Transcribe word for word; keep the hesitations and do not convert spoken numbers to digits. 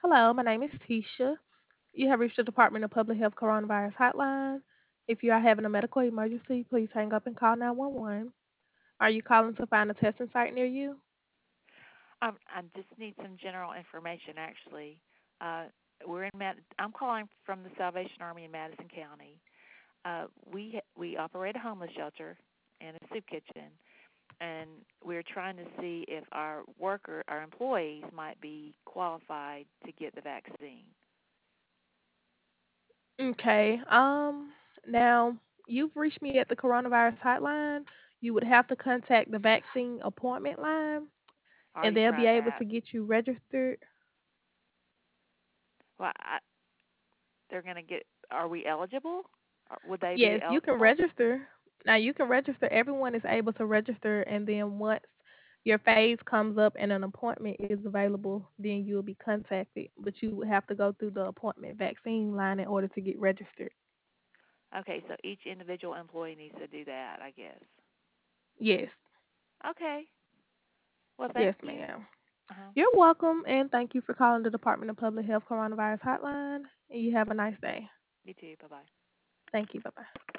Hello, my name is Tisha. You have reached the Department of Public Health Coronavirus Hotline. If you are having a medical emergency, please hang up and call nine one one. Are you calling to find a testing site near you? Um, I just need some general information, actually. Uh, we're in Mad- I'm calling from the Salvation Army in Madison County. Uh, we ha- we operate a homeless shelter and a soup kitchen, and we're trying to see if our worker, our employees, might be qualified to get the vaccine. Okay. Um. Now you've reached me at the coronavirus hotline. You would have to contact the vaccine appointment line, I and already they'll be tried able that. to get you registered. Well, I, they're going to get. Are we eligible? Or would they be Yes, you can eligible? register. Now you can register. Everyone is able to register, and then once your phase comes up and an appointment is available, then you'll be contacted. But you would have to go through the appointment vaccine line in order to get registered. Okay, so each individual employee needs to do that, I guess. Yes, Okay. Well, yes, thank you. ma'am. Uh-huh. You're welcome, and thank you for calling the Department of Public Health Coronavirus Hotline. And you have a nice day. You too. Bye bye. Thank you. Bye bye.